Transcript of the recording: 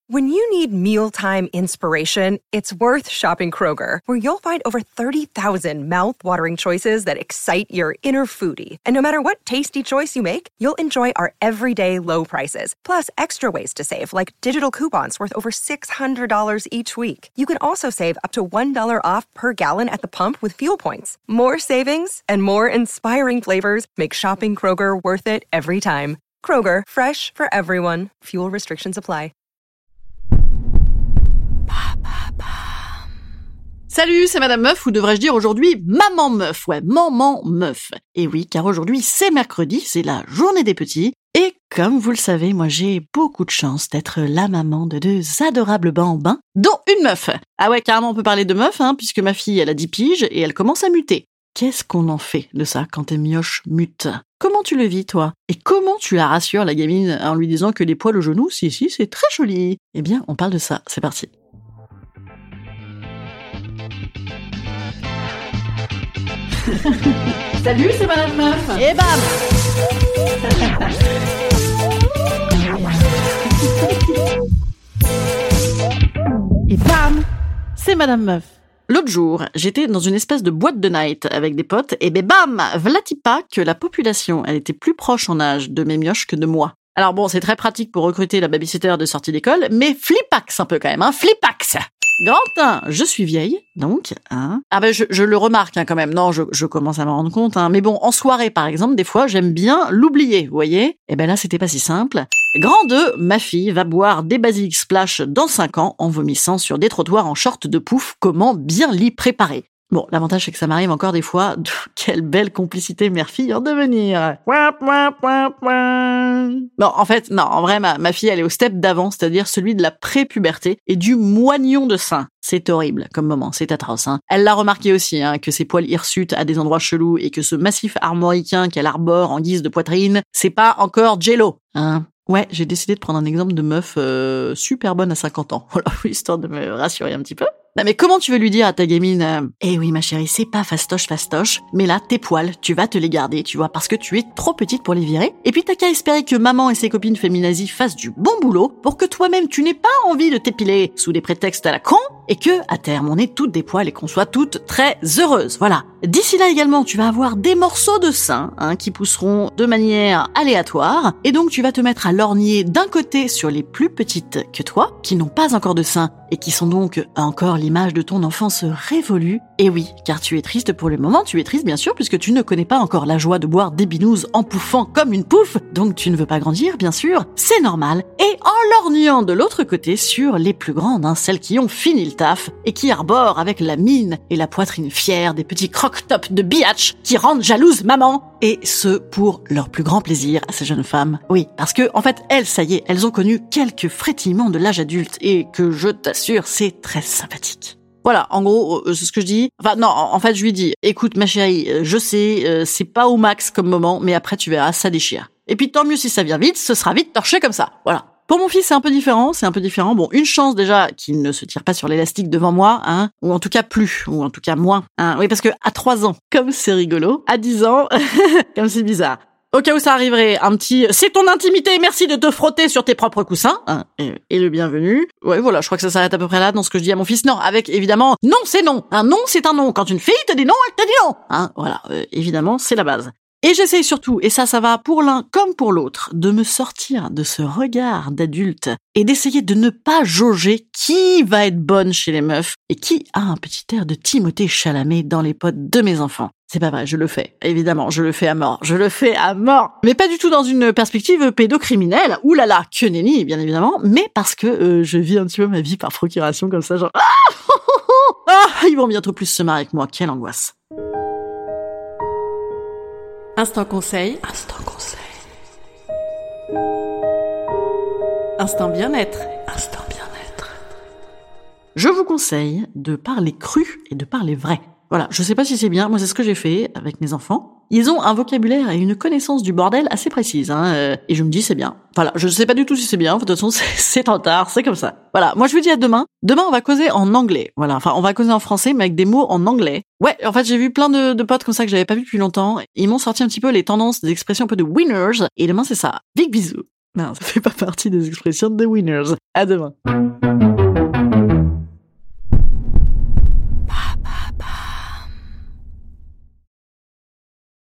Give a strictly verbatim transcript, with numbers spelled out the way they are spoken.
When you need mealtime inspiration, it's worth shopping Kroger, where you'll find over thirty thousand mouth-watering choices that excite your inner foodie. And no matter what tasty choice you make, you'll enjoy our everyday low prices, plus extra ways to save, like digital coupons worth over six hundred dollars each week. You can also save up to one dollar off per gallon at the pump with fuel points. More savings and more inspiring flavors make shopping Kroger worth it every time. Kroger, fresh for everyone. Fuel restrictions apply. Salut, c'est Madame Meuf, ou devrais-je dire aujourd'hui Maman Meuf, ouais, Maman Meuf. Et oui, car aujourd'hui c'est mercredi, c'est la journée des petits, et comme vous le savez, moi j'ai beaucoup de chance d'être la maman de deux adorables bambins, dont une meuf. Ah ouais, carrément on peut parler de meuf, hein, puisque ma fille elle a dix piges et elle commence à muter. Qu'est-ce qu'on en fait de ça quand tes mioches mutent ? Comment tu le vis, toi ? Et comment tu la rassures, la gamine, en lui disant que les poils au genou, si, si, c'est très joli ? Eh bien, on parle de ça, c'est parti. Salut, c'est Madame Meuf. Et bam. Et bam, c'est Madame Meuf. L'autre jour, j'étais dans une espèce de boîte de night avec des potes, et ben bam, v'là-t-il pas que la population, elle était plus proche en âge de mes mioches que de moi. Alors bon, c'est très pratique pour recruter la babysitter de sortie d'école, mais flipax un peu quand même, hein, flipax. Grand un, je suis vieille, donc, hein. Ah ben, je, je le remarque, hein, quand même. Non, je, je commence à m'en rendre compte, hein. Mais bon, en soirée, par exemple, des fois, j'aime bien l'oublier, vous voyez. Et ben là, c'était pas si simple. Grand deux, ma fille va boire des Basilic Splash dans cinq ans en vomissant sur des trottoirs en short de pouf. Comment bien l'y préparer? Bon, l'avantage, c'est que ça m'arrive encore des fois. Quelle belle complicité mère-fille en devenir. Non, en fait, non, en vrai, ma, ma fille, elle est au step d'avant, c'est-à-dire celui de la pré-puberté et du moignon de sein. C'est horrible comme moment, c'est atroce, hein. Elle l'a remarqué aussi, hein, que ses poils hirsutes à des endroits chelous et que ce massif armoricain qu'elle arbore en guise de poitrine, c'est pas encore Jello, hein. Ouais, j'ai décidé de prendre un exemple de meuf euh, super bonne à cinquante ans. Voilà, histoire de me rassurer un petit peu. Non mais comment tu veux lui dire à ta gamine euh, eh oui ma chérie, c'est pas fastoche fastoche, mais là tes poils, tu vas te les garder, tu vois, parce que tu es trop petite pour les virer. Et puis t'as qu'à espérer que maman et ses copines féminazis fassent du bon boulot pour que toi-même tu n'aies pas envie de t'épiler sous des prétextes à la con et que à terme on ait toutes des poils et qu'on soit toutes très heureuses. Voilà. D'ici là également, tu vas avoir des morceaux de sein hein, qui pousseront de manière aléatoire et donc tu vas te mettre à lorgner d'un côté sur les plus petites que toi, qui n'ont pas encore de sein et qui sont donc encore l'image de ton enfance révolue. Et oui, car tu es triste pour le moment, tu es triste bien sûr puisque tu ne connais pas encore la joie de boire des binous en pouffant comme une pouffe, donc tu ne veux pas grandir bien sûr, c'est normal. Et en lorgnant de l'autre côté sur les plus grandes, hein, celles qui ont fini le taf et qui arborent avec la mine et la poitrine fière des petits croque-tops de biatch qui rendent jalouse maman. Et ce, pour leur plus grand plaisir à ces jeunes femmes. Oui, parce que, en fait, elles, ça y est, elles ont connu quelques frétillements de l'âge adulte et que, je t'assure, c'est très sympathique. Voilà, en gros, euh, c'est ce que je dis. Enfin, non, en fait, je lui dis, écoute, ma chérie, je sais, euh, c'est pas au max comme moment, mais après, tu verras, ça déchire. Et puis, tant mieux si ça vient vite, ce sera vite torché comme ça. Voilà. Pour mon fils, c'est un peu différent, c'est un peu différent. Bon, une chance déjà qu'il ne se tire pas sur l'élastique devant moi, hein, ou en tout cas plus, ou en tout cas moins. Hein. Oui, parce que à trois ans, comme c'est rigolo, à dix ans, comme c'est bizarre. Au cas où ça arriverait, un petit « c'est ton intimité, merci de te frotter sur tes propres coussins hein, », et, et le bienvenu. Ouais, voilà, je crois que ça s'arrête à peu près là dans ce que je dis à mon fils. Non, avec évidemment « non, c'est non ». Un non, c'est un non. Quand une fille te dit non, elle te dit non. Hein, voilà, euh, évidemment, c'est la base. Et j'essaye surtout, et ça, ça va pour l'un comme pour l'autre, de me sortir de ce regard d'adulte et d'essayer de ne pas jauger qui va être bonne chez les meufs et qui a un petit air de Timothée Chalamet dans les potes de mes enfants. C'est pas vrai, je le fais. Évidemment, je le fais à mort. Je le fais à mort. Mais pas du tout dans une perspective pédocriminelle. Ouh là là, que nenni, bien évidemment. Mais parce que euh, je vis un petit peu ma vie par procuration comme ça, genre... Ah, ah, ils vont bientôt plus se marier que moi. Quelle angoisse. Instant conseil. Instant conseil. Instant bien-être. Instant bien-être. Je vous conseille de parler cru et de parler vrai. Voilà, je sais pas si c'est bien, moi c'est ce que j'ai fait avec mes enfants. Ils ont un vocabulaire et une connaissance du bordel assez précise, hein, euh, et je me dis c'est bien. Voilà, je sais pas du tout si c'est bien, de toute façon c'est, c'est trop tard, c'est comme ça. Voilà, moi je vous dis à demain. Demain on va causer en anglais, voilà, enfin on va causer en français mais avec des mots en anglais. Ouais, en fait j'ai vu plein de, de potes comme ça que j'avais pas vu depuis longtemps. Ils m'ont sorti un petit peu les tendances des expressions un peu de winners, et demain c'est ça. Big bisous. Non, ça fait pas partie des expressions de winners. À demain.